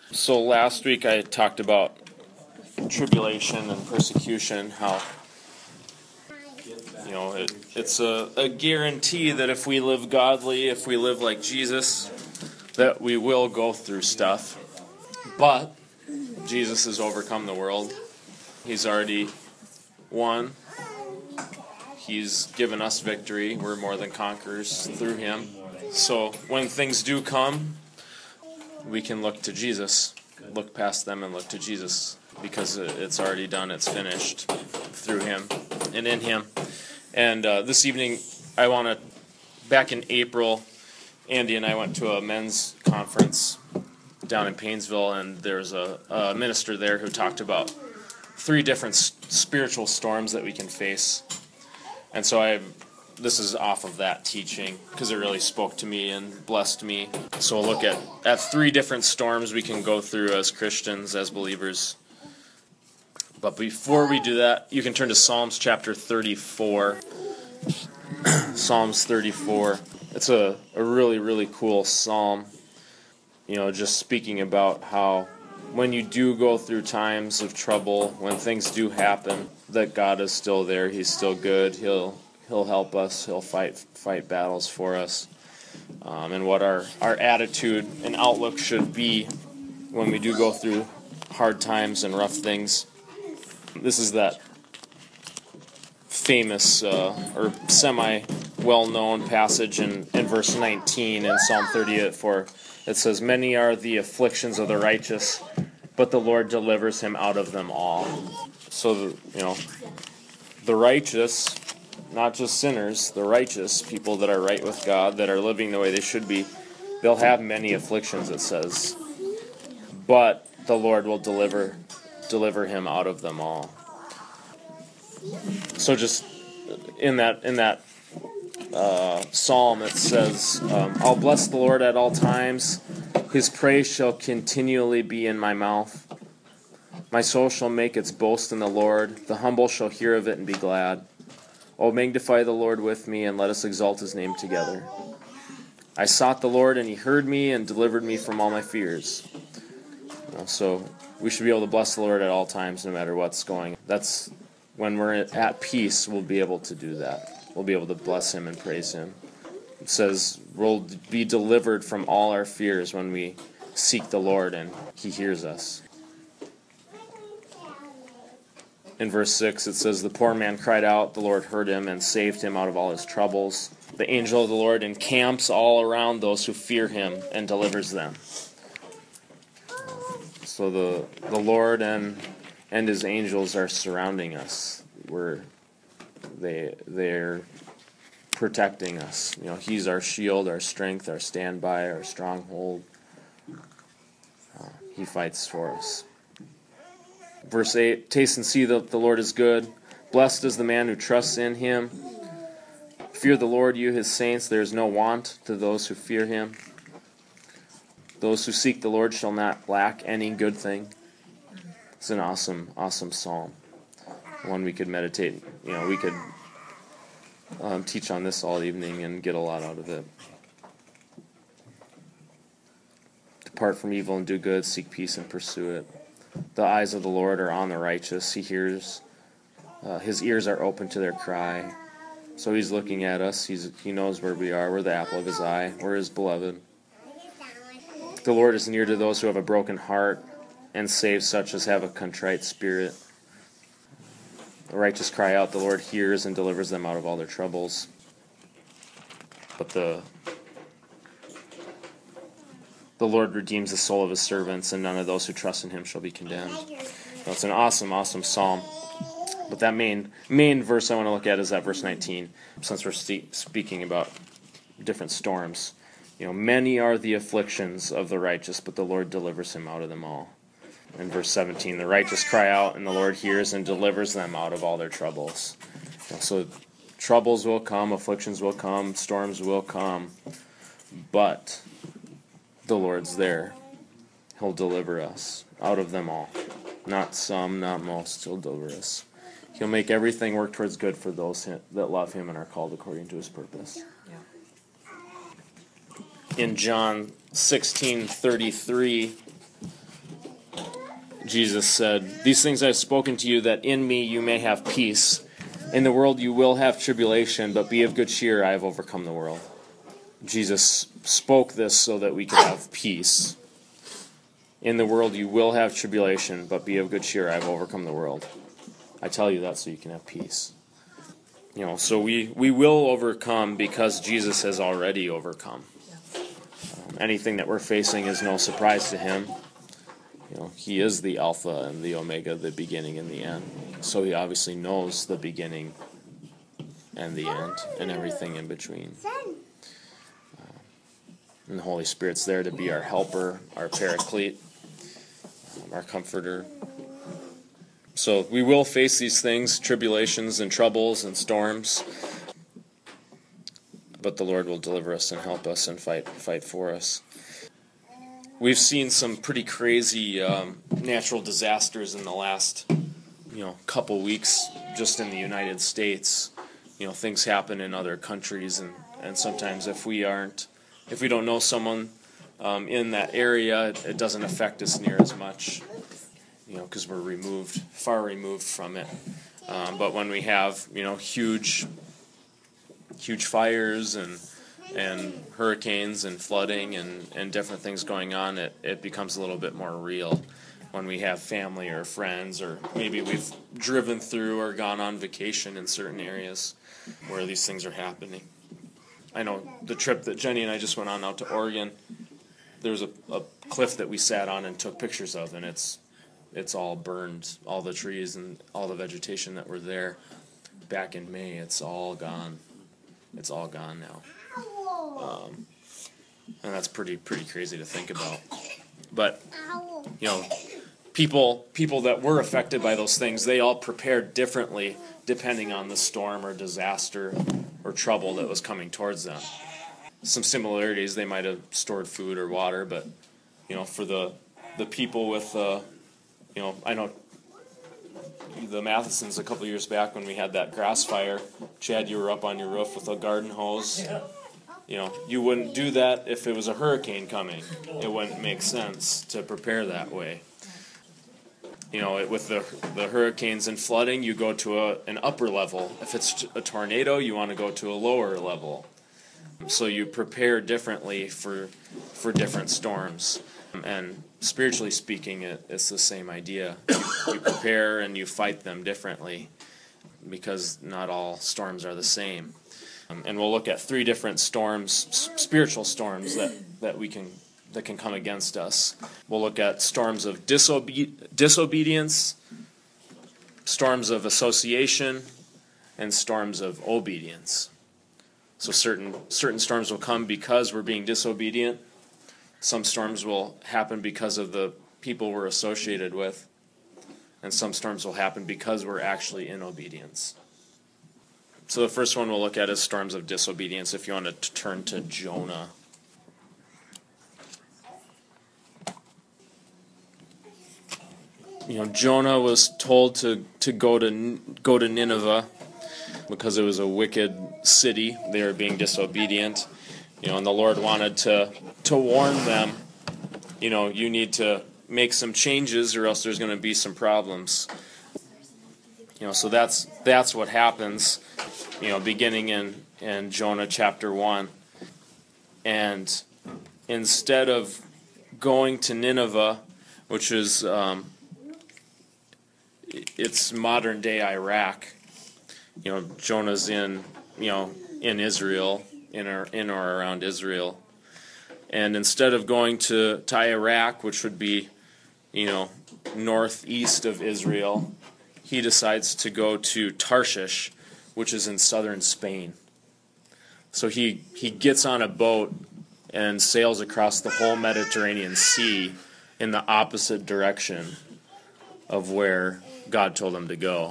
So last week I talked about tribulation and persecution, how it's a guarantee that if we live godly, if we live like Jesus, that we will go through stuff. But Jesus has overcome the world. He's already won. He's given us victory. We're more than conquerors through him. So when things do come, we can look to Jesus. Look past them and look to Jesus, because it's already done. It's finished through him and in him. And this evening, back in April, Andy and I went to a men's conference down in Painesville, and there's a minister there who talked about 3 different spiritual storms that we can face. And so this is off of that teaching, because it really spoke to me and blessed me. So we'll look at 3 different storms we can go through as Christians, as believers. But before we do that, you can turn to Psalms chapter 34. Psalms 34. It's a really, really cool psalm. Just speaking about how when you do go through times of trouble, when things do happen, that God is still there. He's still good. He'll help us. He'll fight battles for us. And what our attitude and outlook should be when we do go through hard times and rough things. This is that famous or semi-well-known passage in verse 19 in Psalm 38. For it says, "Many are the afflictions of the righteous, but the Lord delivers him out of them all." So, the righteous, not just sinners, the righteous, people that are right with God, that are living the way they should be, they'll have many afflictions, it says. But the Lord will deliver him out of them all. So just in that psalm, it says, "I'll bless the Lord at all times. His praise shall continually be in my mouth. My soul shall make its boast in the Lord. The humble shall hear of it and be glad. Oh, magnify the Lord with me, and let us exalt his name together. I sought the Lord, and he heard me and delivered me from all my fears." So we should be able to bless the Lord at all times, no matter what's going on. That's when we're at peace, we'll be able to do that. We'll be able to bless him and praise him. It says we'll be delivered from all our fears when we seek the Lord and he hears us. In verse 6 it says, "The poor man cried out, the Lord heard him and saved him out of all his troubles. The angel of the Lord encamps all around those who fear him and delivers them." So the Lord and his angels are surrounding us. They're protecting us. He's our shield, our strength, our standby, our stronghold. He fights for us. Verse 8, "Taste and see that the Lord is good. Blessed is the man who trusts in him. Fear the Lord, you his saints. There is no want to those who fear him. Those who seek the Lord shall not lack any good thing." It's an awesome, awesome psalm. One we could meditate. We could teach on this all evening and get a lot out of it. "Depart from evil and do good. Seek peace and pursue it. The eyes of the Lord are on the righteous. He hears. His ears are open to their cry." So he's looking at us. He knows where we are. We're the apple of his eye. We're his beloved. "The Lord is near to those who have a broken heart, and saves such as have a contrite spirit. The righteous cry out, the Lord hears and delivers them out of all their troubles." But the Lord redeems the soul of his servants, and none of those who trust in him shall be condemned. It's an awesome, awesome psalm. But that main verse I want to look at is that verse 19, since we're speaking about different storms. Many are the afflictions of the righteous, but the Lord delivers him out of them all. In verse 17, "The righteous cry out, and the Lord hears and delivers them out of all their troubles." So troubles will come, afflictions will come, storms will come, but the Lord's there. He'll deliver us out of them all. Not some, not most. He'll deliver us. He'll make everything work towards good for those that love him and are called according to his purpose. In John 16:33, Jesus said, "These things I have spoken to you, that in me you may have peace. In the world you will have tribulation, but be of good cheer, I have overcome the world." Jesus spoke this so that we could have peace. In the world you will have tribulation, but be of good cheer, I have overcome the world. I tell you that so you can have peace. So we will overcome because Jesus has already overcome. Anything that we're facing is no surprise to him. He is the Alpha and the Omega, the beginning and the end. So he obviously knows the beginning and the end and everything in between. And the Holy Spirit's there to be our helper, our paraclete, our comforter. So we will face these things, tribulations and troubles and storms. But the Lord will deliver us and help us and fight for us. We've seen some pretty crazy natural disasters in the last couple weeks just in the United States. Things happen in other countries, and sometimes if we don't know someone in that area, it doesn't affect us near as much, because we're far removed from it. But when we have huge fires and hurricanes and flooding and different things going on, it becomes a little bit more real when we have family or friends, or maybe we've driven through or gone on vacation in certain areas where these things are happening. I know the trip that Jenny and I just went on out to Oregon, there was a cliff that we sat on and took pictures of, and it's all burned, all the trees and all the vegetation that were there back in May, it's all gone. It's all gone now. And that's pretty crazy to think about. But, people that were affected by those things, they all prepared differently depending on the storm or disaster or trouble that was coming towards them. Some similarities, they might have stored food or water, but, for the people with, I know the Mathesons a couple years back when we had that grass fire, Chad, you were up on your roof with a garden hose. You wouldn't do that if it was a hurricane coming. It wouldn't make sense to prepare that way. With the hurricanes and flooding, you go to an upper level. If it's a tornado, you want to go to a lower level. So you prepare differently for different storms. And spiritually speaking, it's the same idea. You prepare and you fight them differently because not all storms are the same. And we'll look at 3 different storms, spiritual storms that can come against us. We'll look at storms of disobedience, storms of association, and storms of obedience. So certain storms will come because we're being disobedient. Some storms will happen because of the people we're associated with. And some storms will happen because we're actually in obedience. So the first one we'll look at is storms of disobedience. If you want to turn to Jonah. Jonah was told to go to Nineveh because it was a wicked city. They were being disobedient. And the Lord wanted to warn them, you need to make some changes or else there's going to be some problems. So that's what happens, beginning in Jonah chapter 1. And instead of going to Nineveh, which is it's modern day Iraq, Jonah's in Israel, in or around Israel. And instead of going to Iraq, which would be, northeast of Israel, he decides to go to Tarshish, which is in southern Spain. So he gets on a boat and sails across the whole Mediterranean Sea in the opposite direction of where God told him to go.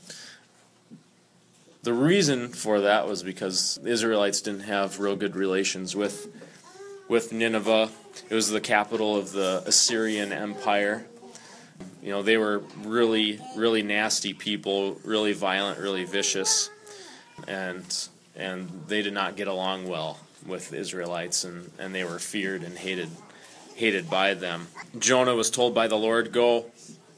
The reason for that was because the Israelites didn't have real good relations with Nineveh. It was the capital of the Assyrian Empire. They were really, really nasty people, really violent, really vicious, and they did not get along well with the Israelites, and they were feared and hated by them. Jonah was told by the Lord, go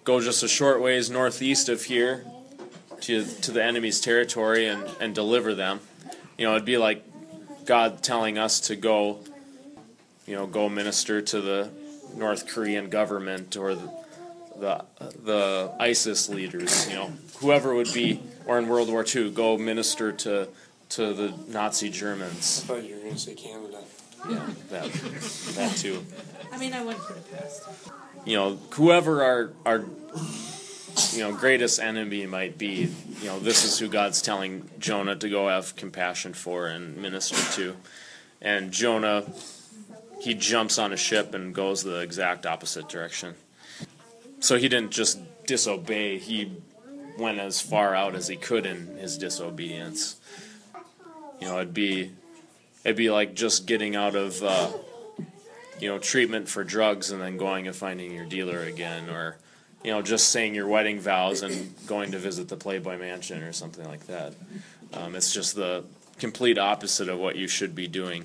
go just a short ways northeast of here to the enemy's territory and deliver them. It'd be like God telling us to go minister to the North Korean government or the ISIS leaders, whoever would be, or in World War II, go minister to the Nazi Germans. I thought you were going to say Canada. Yeah, that too. I mean, I wouldn't put it past. Whoever our greatest enemy might be, this is who God's telling Jonah to go have compassion for and minister to. And Jonah, he jumps on a ship and goes the exact opposite direction. So he didn't just disobey, he went as far out as he could in his disobedience. It'd be like just getting out of treatment for drugs and then going and finding your dealer again, or just saying your wedding vows and going to visit the Playboy Mansion or something like that. It's just the complete opposite of what you should be doing.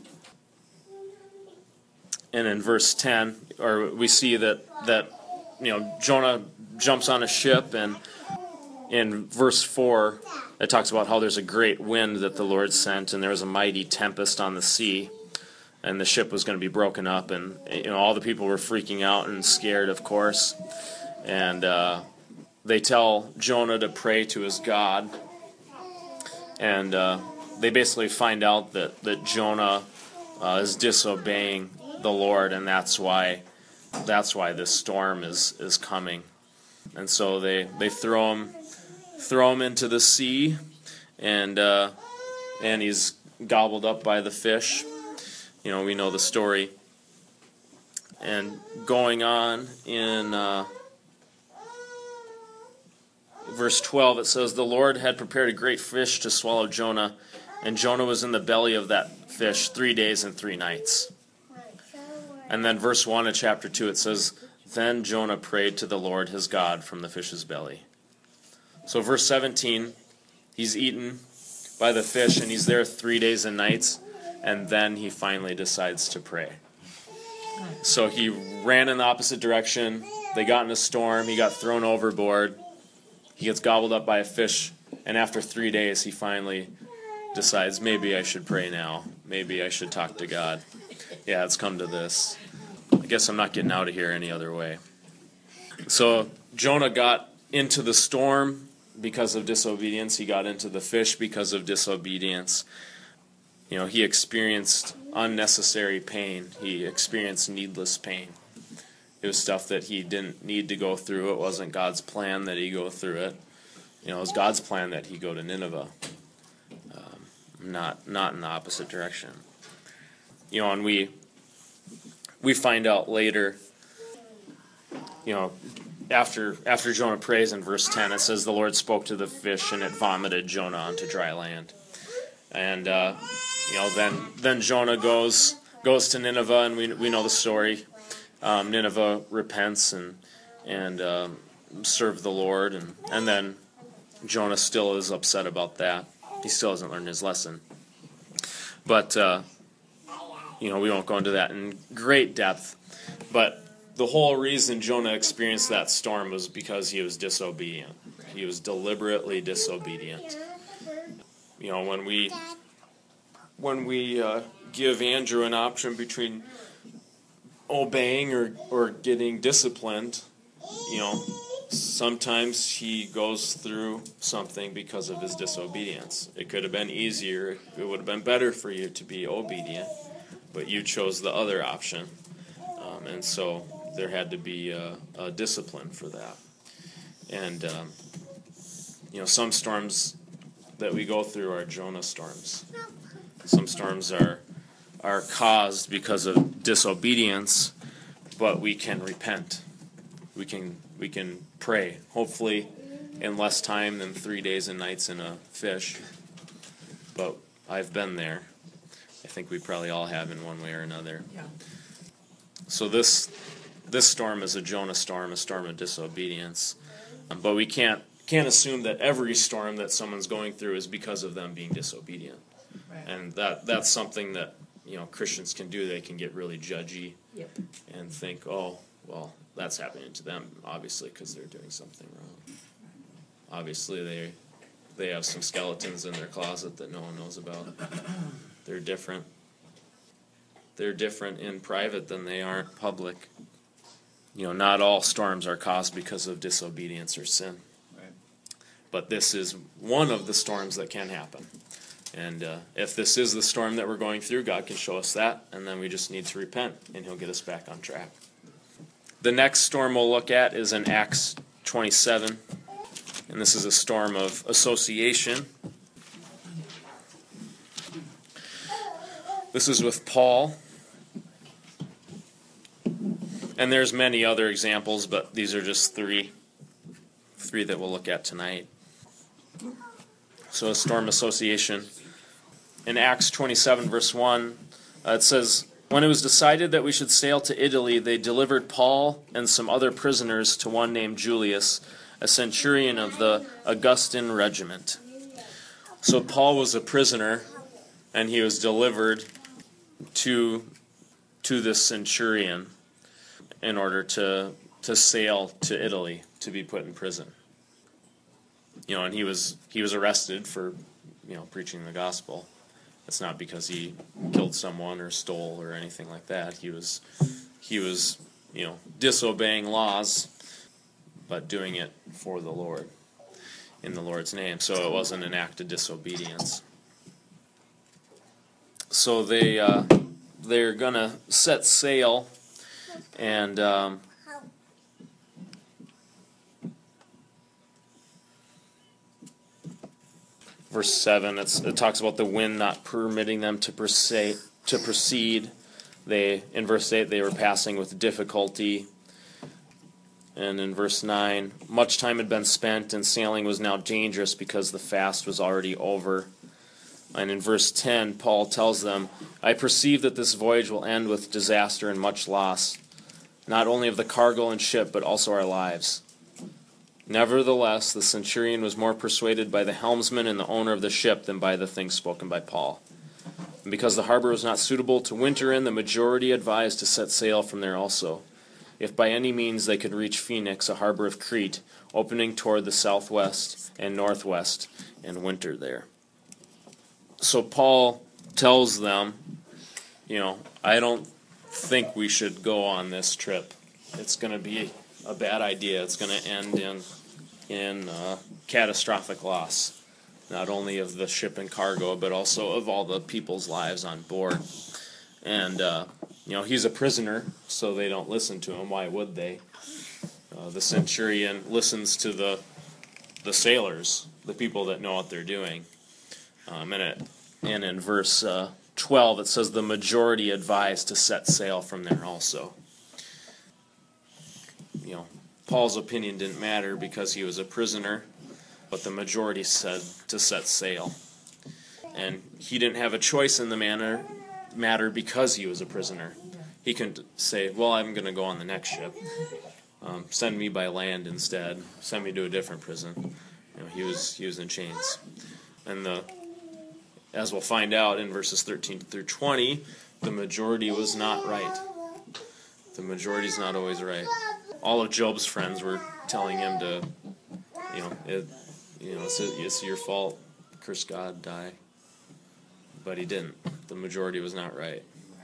And in verse 10, we see that Jonah jumps on a ship, and in verse 4, it talks about how there's a great wind that the Lord sent, and there was a mighty tempest on the sea, and the ship was going to be broken up, and all the people were freaking out and scared, of course. And they tell Jonah to pray to his God, and they basically find out that Jonah is disobeying the Lord, and that's why this storm is coming. And so they throw him into the sea, and he's gobbled up by the fish. We know the story. And going on in verse 12, it says, "The Lord had prepared a great fish to swallow Jonah, and Jonah was in the belly of that fish 3 days and 3 nights." And then verse 1 of chapter 2, it says, "Then Jonah prayed to the Lord his God from the fish's belly." So verse 17, he's eaten by the fish, and he's there 3 days and nights, and then he finally decides to pray. So he ran in the opposite direction, they got in a storm, he got thrown overboard, he gets gobbled up by a fish, and after 3 days he finally decides, maybe I should pray now, maybe I should talk to God. Yeah, it's come to this. I guess I'm not getting out of here any other way. So Jonah got into the storm because of disobedience. He got into the fish because of disobedience. He experienced unnecessary pain. He experienced needless pain. It was stuff that he didn't need to go through. It wasn't God's plan that he go through it. It was God's plan that he go to Nineveh, not in the opposite direction. And we find out later, after Jonah prays in verse 10, it says the Lord spoke to the fish and it vomited Jonah onto dry land. And then Jonah goes to Nineveh, and we know the story. Nineveh repents and serve the Lord, and then Jonah still is upset about that. He still hasn't learned his lesson. But we won't go into that in great depth. But the whole reason Jonah experienced that storm was because he was disobedient. He was deliberately disobedient. When we give Andrew an option between obeying or getting disciplined, sometimes he goes through something because of his disobedience. It could have been easier. It would have been better for you to be obedient, but you chose the other option. And so there had to be a discipline for that. And, some storms that we go through are Jonah storms. Some storms are caused because of disobedience, but we can repent. We can pray, hopefully in less time than 3 days and nights in a fish. But I've been there. I think we probably all have in one way or another. Yeah. So this storm is a Jonah storm, a storm of disobedience. But we can't assume that every storm that someone's going through is because of them being disobedient. Right. And that's something that Christians can do. They can get really judgy Yep. and think, oh, well, that's happening to them, obviously, because they're doing something wrong. Obviously, they have some skeletons in their closet that no one knows about. They're different. They're different in private than they are in public. Not all storms are caused because of disobedience or sin. Right. But this is one of the storms that can happen. And if this is the storm that we're going through, God can show us that, and then we just need to repent, and He'll get us back on track. The next storm we'll look at is in Acts 27, and this is a storm of association. This is with Paul. And there's many other examples, but these are just three that we'll look at tonight. So a storm association. In Acts 27, verse 1, it says, "When it was decided that we should sail to Italy, they delivered Paul and some other prisoners to one named Julius, a centurion of the Augustan regiment." So Paul was a prisoner, and he was delivered to this centurion in order to sail to Italy to be put in prison. And he was arrested for preaching the gospel. It's not because he killed someone or stole or anything like that. He was disobeying laws, but doing it for the Lord, in the Lord's name. So it wasn't an act of disobedience. So they're gonna set sail. And verse 7, it talks about the wind not permitting them to proceed. In verse 8, they were passing with difficulty. And in verse 9, much time had been spent, and sailing was now dangerous because the fast was already over. And in verse 10, Paul tells them, "I perceive that this voyage will end with disaster and much loss, not only of the cargo and ship, but also our lives." Nevertheless, the centurion was more persuaded by the helmsman and the owner of the ship than by the things spoken by Paul. And because the harbor was not suitable to winter in, the majority advised to set sail from there also, if by any means they could reach Phoenix, a harbor of Crete, opening toward the southwest and northwest, and winter there. So Paul tells them, I don't think we should go on this trip. It's going to be a bad idea. It's going to end in catastrophic loss, not only of the ship and cargo, but also of all the people's lives on board. And he's a prisoner, so they don't listen to him. Why would they? The centurion listens to the sailors, the people that know what they're doing. And in verse 12, it says the majority advised to set sail from there also. Paul's opinion didn't matter because he was a prisoner, but the majority said to set sail. And he didn't have a choice in the matter because he was a prisoner. He couldn't say, well, I'm going to go on the next ship. Send me by land instead. Send me to a different prison. He was in chains. And as we'll find out in verses 13 through 20, the majority was not right. The majority's not always right. All of Job's friends were telling him to, it's your fault, curse God, die. But he didn't. The majority was not right.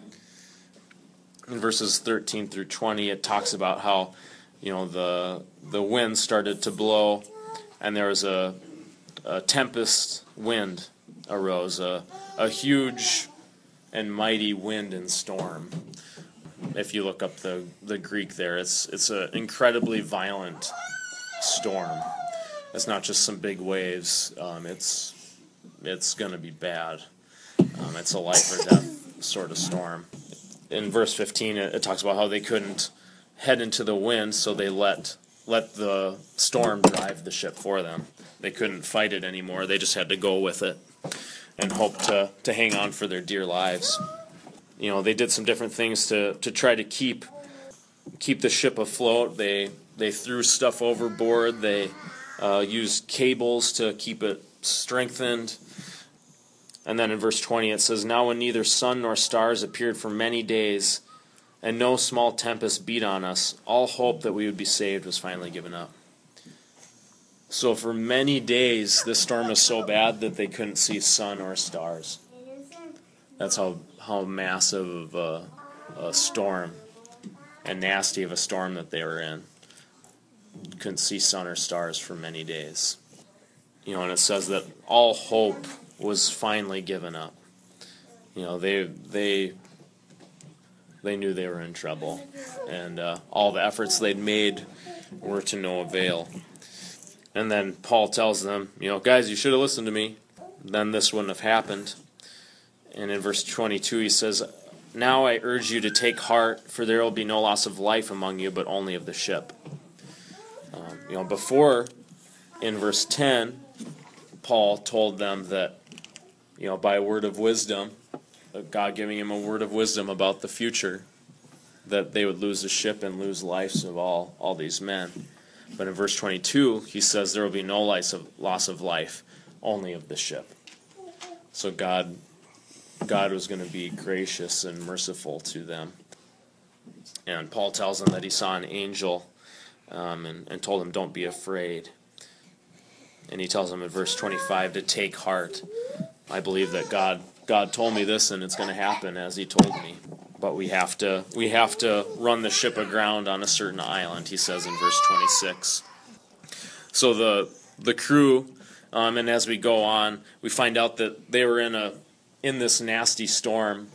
In verses 13 through 20, it talks about how, the wind started to blow, and there was a tempest wind arose, a huge and mighty wind and storm. If you look up the Greek there, it's an incredibly violent storm. It's not just some big waves. It's going to be bad. It's a life or death sort of storm. In verse 15, it talks about how they couldn't head into the wind, so they let the storm drive the ship for them. They couldn't fight it anymore. They just had to go with it and hope to hang on for their dear lives. They did some different things to try to keep the ship afloat. They threw stuff overboard. They used cables to keep it strengthened. And then in verse 20 it says, "Now when neither sun nor stars appeared for many days, and no small tempest beat on us. All hope that we would be saved was finally given up. So for many days, this storm was so bad that they couldn't see sun or stars. That's how massive of a storm and nasty of a storm that they were in. Couldn't see sun or stars for many days. And it says that all hope was finally given up. They knew they were in trouble, and all the efforts they'd made were to no avail. And then Paul tells them, guys, you should have listened to me. Then this wouldn't have happened. And in verse 22 he says, now I urge you to take heart, for there will be no loss of life among you, but only of the ship. Before, in verse 10, Paul told them that, by a word of wisdom, God giving him a word of wisdom about the future, that they would lose the ship and lose lives of all these men. But in verse 22, he says there will be no loss of life, only of the ship. So God was going to be gracious and merciful to them. And Paul tells them that he saw an angel and told them, don't be afraid. And he tells them in verse 25 to take heart. I believe that God told me this, and it's going to happen as he told me. But we have to run the ship aground on a certain island, he says in verse 26. So the crew, and as we go on, we find out that they were in this nasty storm,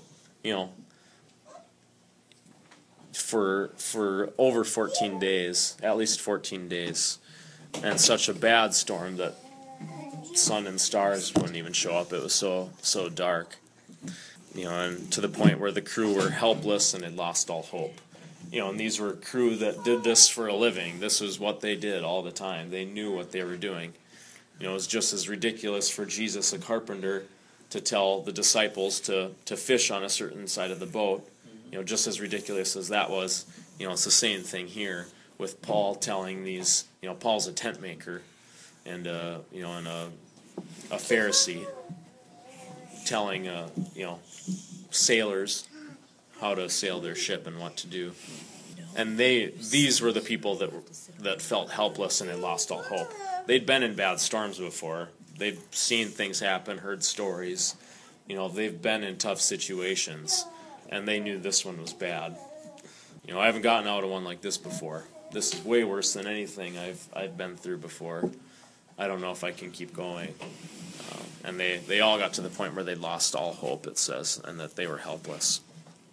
for over 14 days, at least 14 days, and such a bad storm that sun and stars wouldn't even show up. It was so dark, and to the point where the crew were helpless and had lost all hope. And these were crew that did this for a living. This was what they did all the time. They knew what they were doing. It was just as ridiculous for Jesus, a carpenter, to tell the disciples to fish on a certain side of the boat. Just as ridiculous as that was, it's the same thing here with Paul telling these, Paul's a tent maker and a Pharisee telling, sailors how to sail their ship and what to do. And these were the people that felt helpless and had lost all hope. They'd been in bad storms before. They've seen things happen, heard stories. They've been in tough situations, and they knew this one was bad. I haven't gotten out of one like this before. This is way worse than anything I've been through before. I don't know if I can keep going. And they all got to the point where they lost all hope, it says, and that they were helpless.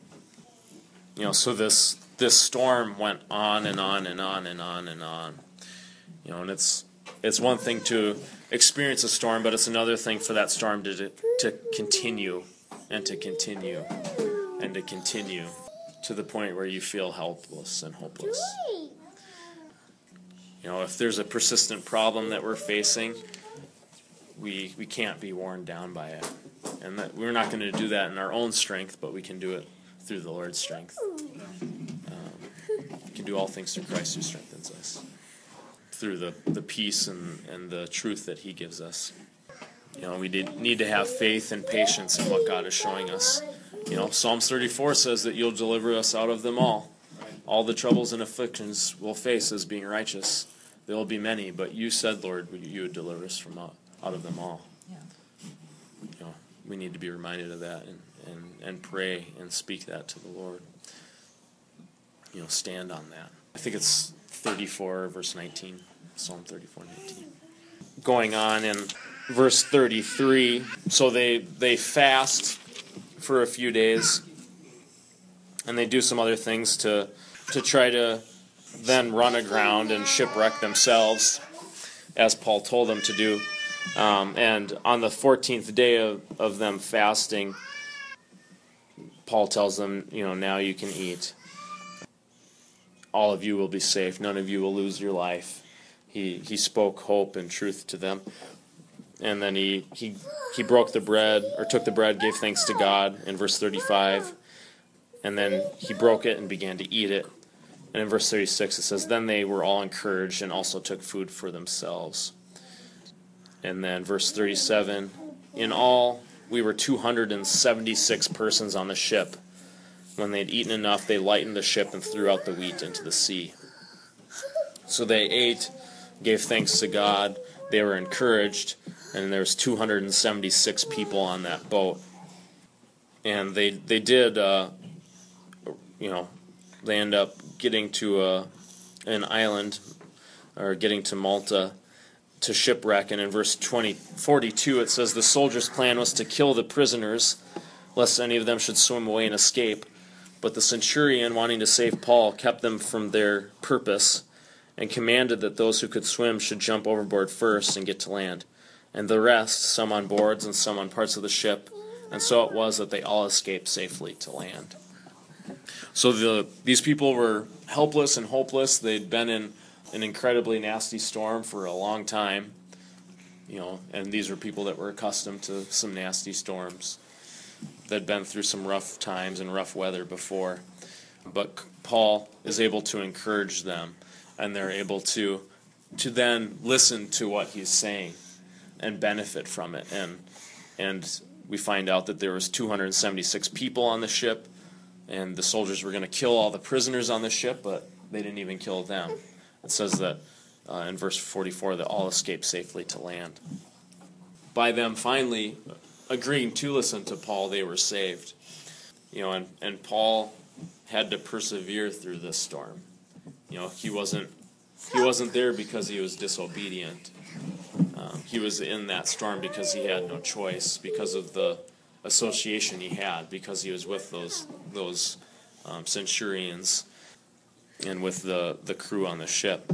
So this storm went on and on and on and on and on. And it's one thing to experience a storm, but it's another thing for that storm to continue and to continue and to continue to the point where you feel helpless and hopeless. If there's a persistent problem that we're facing, we can't be worn down by it. And that we're not going to do that in our own strength, but we can do it through the Lord's strength. We can do all things through Christ who strengthens us, through the peace and the truth that he gives us. We need to have faith and patience in what God is showing us. Psalms 34 says that you'll deliver us out of them all. All the troubles and afflictions we'll face as being righteous. There will be many, but you said, Lord, you would deliver us from out of them all. Yeah. We need to be reminded of that and pray and speak that to the Lord. Stand on that. I think it's 34, verse 19. Psalm 34, 19. Going on in verse 33, so they fast for a few days, and they do some other things to try to then run aground and shipwreck themselves, as Paul told them to do. And on the 14th day of them fasting, Paul tells them, now you can eat. All of you will be safe. None of you will lose your life. He spoke hope and truth to them. And then he broke the bread, or took the bread, gave thanks to God in verse 35. And then he broke it and began to eat it. And in verse 36 it says, then they were all encouraged and also took food for themselves. And then verse 37, in all we were 276 persons on the ship. When they had eaten enough, they lightened the ship and threw out the wheat into the sea. So they ate, gave thanks to God. They were encouraged, and there was 276 people on that boat. And they did, they end up getting to an island, or getting to Malta, to shipwreck. And in verse 42 it says, the soldiers' plan was to kill the prisoners, lest any of them should swim away and escape. But the centurion, wanting to save Paul, kept them from their purpose, and commanded that those who could swim should jump overboard first and get to land, and the rest, some on boards and some on parts of the ship. And so it was that they all escaped safely to land. So these people were helpless and hopeless. They'd been in an incredibly nasty storm for a long time, and these were people that were accustomed to some nasty storms. They'd been through some rough times and rough weather before. But Paul is able to encourage them, and they're able to then listen to what he's saying and benefit from it. And we find out that there was 276 people on the ship, and the soldiers were going to kill all the prisoners on the ship, but they didn't even kill them. It says that in verse 44 that all escaped safely to land. By them finally agreeing to listen to Paul, they were saved. And Paul had to persevere through this storm. He wasn't there because he was disobedient. He was in that storm because he had no choice, because of the association he had, because he was with those centurions and with the crew on the ship.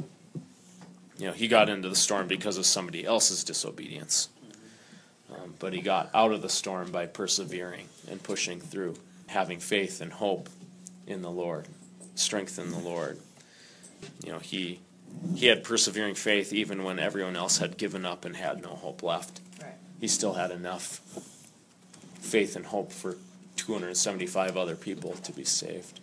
He got into the storm because of somebody else's disobedience. But he got out of the storm by persevering and pushing through, having faith and hope in the Lord, strength in the Lord. He had persevering faith even when everyone else had given up and had no hope left. Right. He still had enough faith and hope for 275 other people to be saved.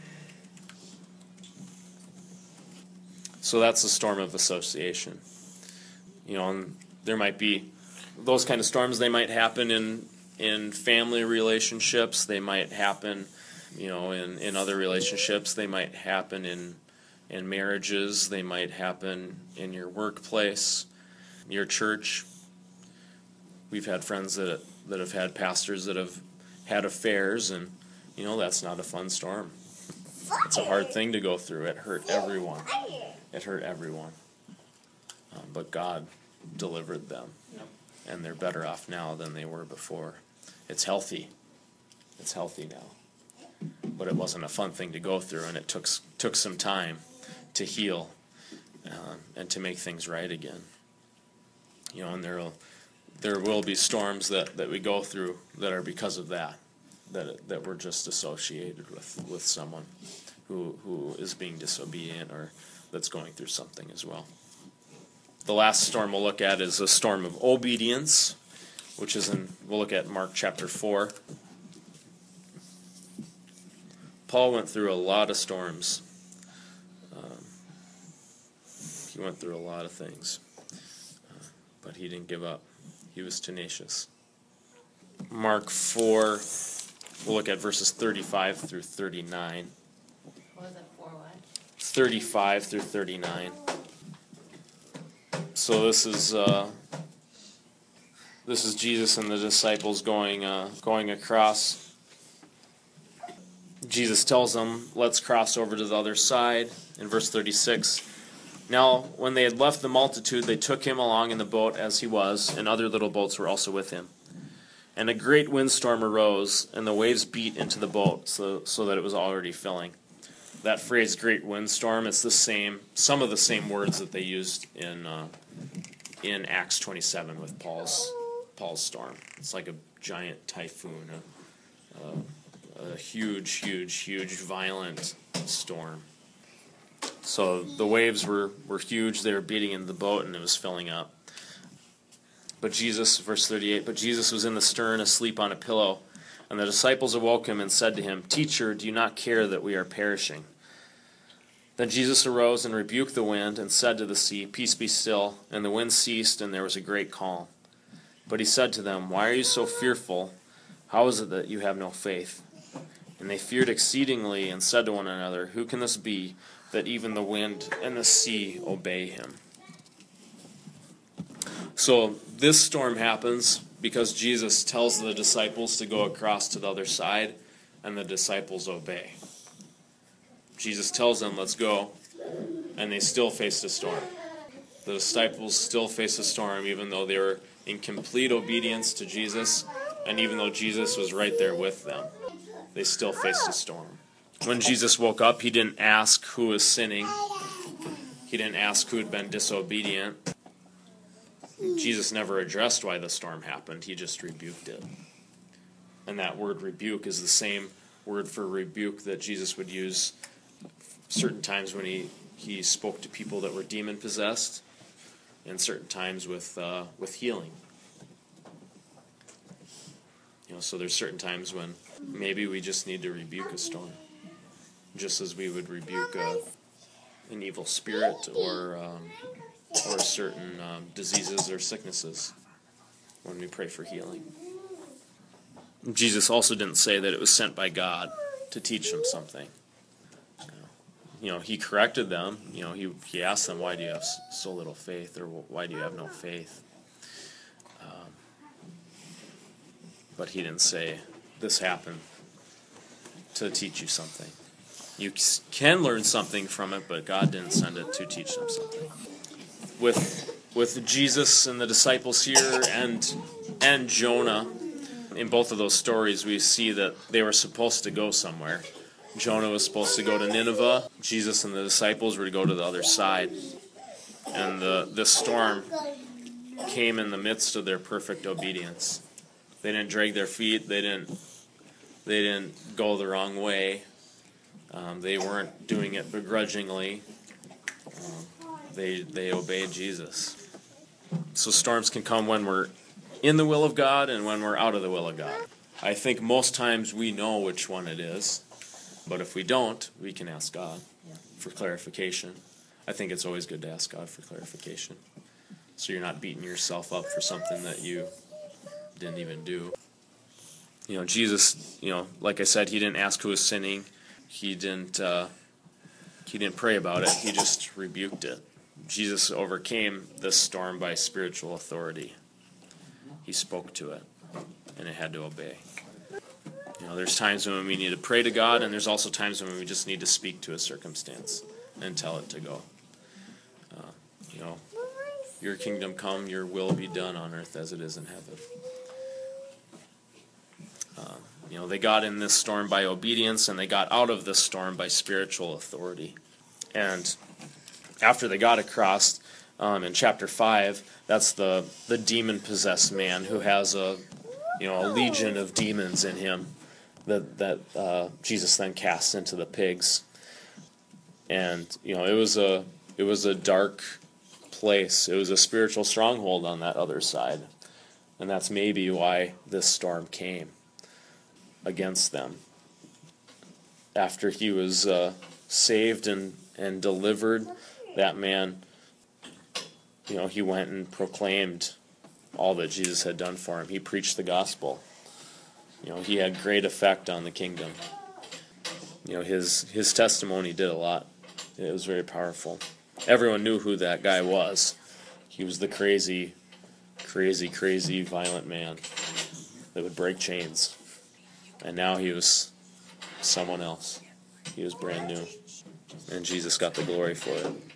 So that's the storm of association. And there might be those kind of storms. They might happen in family relationships. They might happen, in other relationships. They might happen in marriages. They might happen in your workplace, your church. We've had friends that have had pastors that have had affairs, and that's not a fun storm. It's a hard thing to go through. It hurt everyone. But God delivered them, and they're better off now than they were before. It's healthy. It's healthy now. But it wasn't a fun thing to go through, and it took some time to heal and to make things right again. And there will be storms that we go through that are because of that we're just associated with someone who is being disobedient or that's going through something as well. The last storm we'll look at is a storm of obedience, which is we'll look at Mark chapter 4. Paul went through a lot of storms. He went through a lot of things, but he didn't give up. He was tenacious. Mark 4, we'll look at verses 35 through 39. What was it, 4 what? 35 through 39. So this is Jesus and the disciples going across. Jesus tells them, let's cross over to the other side. In verse 36, now when they had left the multitude, they took him along in the boat as he was, and other little boats were also with him. And a great windstorm arose, and the waves beat into the boat, so that it was already filling. That phrase, great windstorm, it's some of the same words that they used in Acts 27 with Paul's storm. It's like a giant typhoon, a huge, violent storm. So the waves were huge. They were beating into the boat, and it was filling up. But Jesus, verse 38, but Jesus was in the stern, asleep on a pillow. And the disciples awoke him and said to him, Teacher, do you not care that we are perishing? Then Jesus arose and rebuked the wind and said to the sea, Peace, be still. And the wind ceased, and there was a great calm. But he said to them, Why are you so fearful? How is it that you have no faith? And they feared exceedingly and said to one another, "Who can this be, that even the wind and the sea obey him?" So this storm happens because Jesus tells the disciples to go across to the other side, and the disciples obey. Jesus tells them, "Let's go," and they still face the storm. The disciples still face a storm, even though they were in complete obedience to Jesus, and even though Jesus was right there with them. They still faced a storm. When Jesus woke up, he didn't ask who was sinning. He didn't ask who had been disobedient. Jesus never addressed why the storm happened. He just rebuked it. And that word rebuke is the same word for rebuke that Jesus would use certain times when he spoke to people that were demon-possessed, and certain times with healing. So there's certain times when maybe we just need to rebuke a storm, just as we would rebuke an evil spirit or certain diseases or sicknesses when we pray for healing. Jesus also didn't say that it was sent by God to teach them something. He corrected them. He asked them, "Why do you have so little faith?" or "Why do you have no faith?" But he didn't say, "This happened to teach you something." You can learn something from it, but God didn't send it to teach them something. With Jesus and the disciples here and Jonah, in both of those stories, we see that they were supposed to go somewhere. Jonah was supposed to go to Nineveh. Jesus and the disciples were to go to the other side. And this storm came in the midst of their perfect obedience. They didn't drag their feet. They didn't go the wrong way. They weren't doing it begrudgingly. They obeyed Jesus. So storms can come when we're in the will of God and when we're out of the will of God. I think most times we know which one it is, but if we don't, we can ask God for clarification. I think it's always good to ask God for clarification, so you're not beating yourself up for something that you didn't even do. Jesus, like I said, he didn't ask who was sinning. He didn't pray about it. He just rebuked it. Jesus overcame this storm by spiritual authority. He spoke to it, and it had to obey. There's times when we need to pray to God, and there's also times when we just need to speak to a circumstance and tell it to go. Your kingdom come, your will be done on earth as it is in heaven. They got in this storm by obedience, and they got out of this storm by spiritual authority. And after they got across, in chapter 5, that's the demon-possessed man who has a legion of demons in him that Jesus then casts into the pigs. And it was a dark place. It was a spiritual stronghold on that other side, and that's maybe why this storm came against them. After he was saved and delivered, that man, he went and proclaimed all that Jesus had done for him. He preached the gospel. He had great effect on the kingdom. His testimony did a lot. It was very powerful. Everyone knew who that guy was. He was the crazy, violent man that would break chains. And now he was someone else. He was brand new. And Jesus got the glory for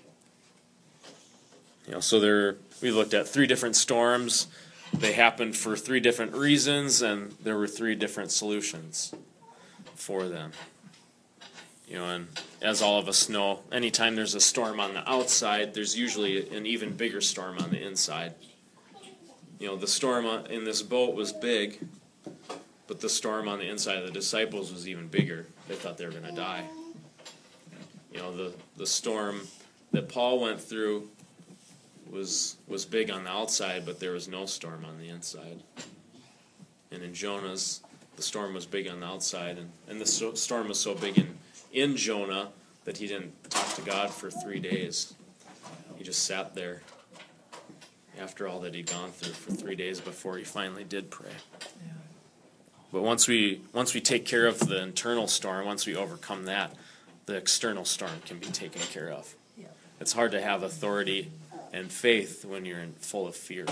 it. So we looked at 3 different storms. They happened for 3 different reasons, and there were 3 different solutions for them. And as all of us know, anytime there's a storm on the outside, there's usually an even bigger storm on the inside. The storm in this boat was big, but the storm on the inside of the disciples was even bigger. They thought they were going to die. The storm that Paul went through was big on the outside, but there was no storm on the inside. And in Jonah's, the storm was big on the outside, and the storm was so big in Jonah that he didn't talk to God for 3 days. He just sat there after all that he'd gone through for 3 days before he finally did pray. But once we take care of the internal storm, once we overcome that, the external storm can be taken care of. Yeah. It's hard to have authority and faith when you're full of fear.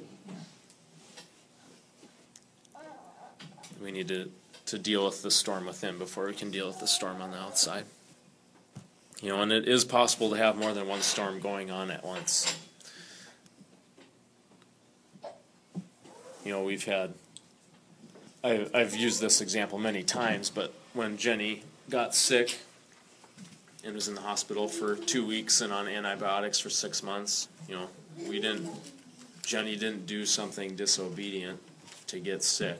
We need to deal with the storm within before we can deal with the storm on the outside. And it is possible to have more than one storm going on at once. We've had, I've used this example many times, but when Jenny got sick and was in the hospital for 2 weeks and on antibiotics for 6 months, Jenny didn't do something disobedient to get sick.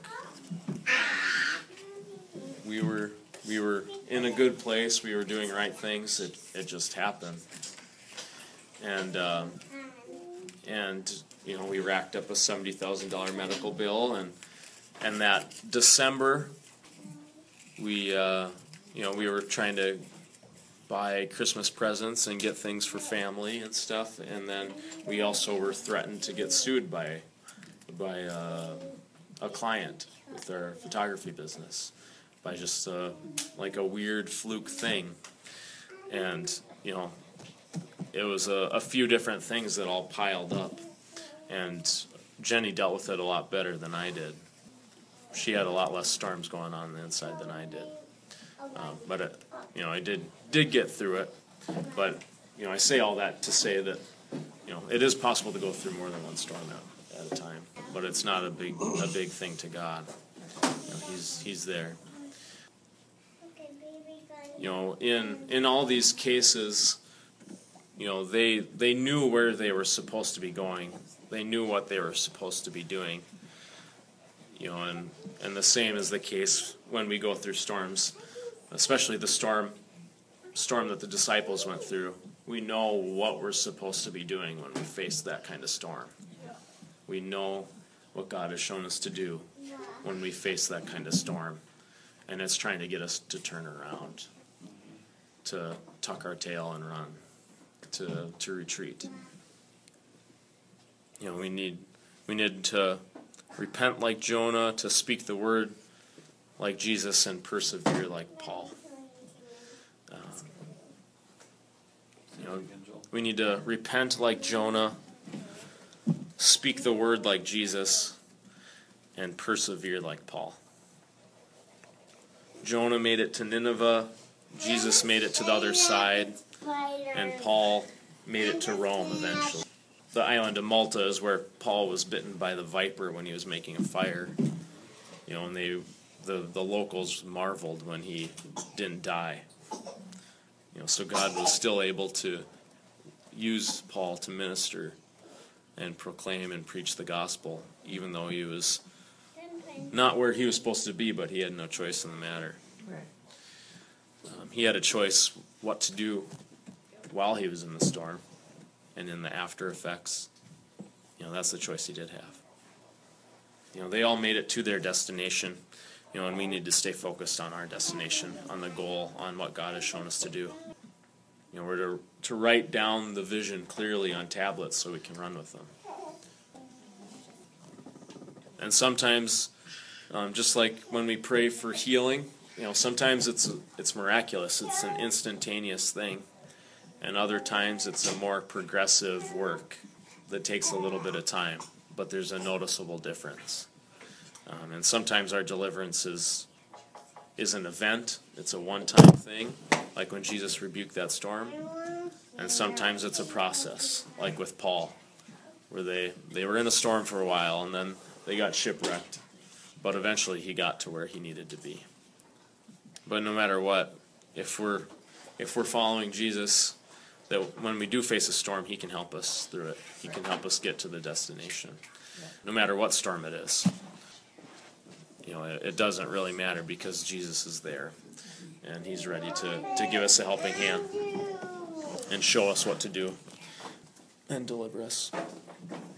We were in a good place. We were doing right things. It just happened, and we racked up a $70,000 medical bill, and that December we were trying to buy Christmas presents and get things for family and stuff, and then we also were threatened to get sued by a client with our photography business by just like a weird fluke thing. And it was a few different things that all piled up, and Jenny dealt with it a lot better than I did. She had a lot less storms going on the inside than I did, but I did get through it. But I say all that to say that it is possible to go through more than one storm at a time, but it's not a big thing to God. He's there. In all these cases, they knew where they were supposed to be going. They knew what they were supposed to be doing. And the same is the case when we go through storms, especially the storm that the disciples went through. We know what we're supposed to be doing when we face that kind of storm. We know what God has shown us to do when we face that kind of storm. And it's trying to get us to turn around, to tuck our tail and run, to retreat. We need to repent like Jonah, to speak the word like Jesus, and persevere like Paul. We need to repent like Jonah, speak the word like Jesus, and persevere like Paul. Jonah made it to Nineveh, Jesus made it to the other side, and Paul made it to Rome eventually. The island of Malta is where Paul was bitten by the viper when he was making a fire. And the locals marveled when he didn't die. So God was still able to use Paul to minister and proclaim and preach the gospel, even though he was not where he was supposed to be, but he had no choice in the matter. Right. He had a choice what to do while he was in the storm and in the after effects. That's the choice he did have. They all made it to their destination, and we need to stay focused on our destination, on the goal, on what God has shown us to do. We're to write down the vision clearly on tablets so we can run with them. And sometimes, just like when we pray for healing, sometimes it's miraculous. It's an instantaneous thing. And other times it's a more progressive work that takes a little bit of time, but there's a noticeable difference. And sometimes our deliverance is an event. It's a one-time thing, like when Jesus rebuked that storm. And sometimes it's a process, like with Paul, where they were in a storm for a while, and then they got shipwrecked. But eventually he got to where he needed to be. But no matter what, if we're following Jesus, that when we do face a storm, he can help us through it. He can help us get to the destination, no matter what storm it is. It doesn't really matter because Jesus is there, and he's ready to give us a helping hand and show us what to do and deliver us.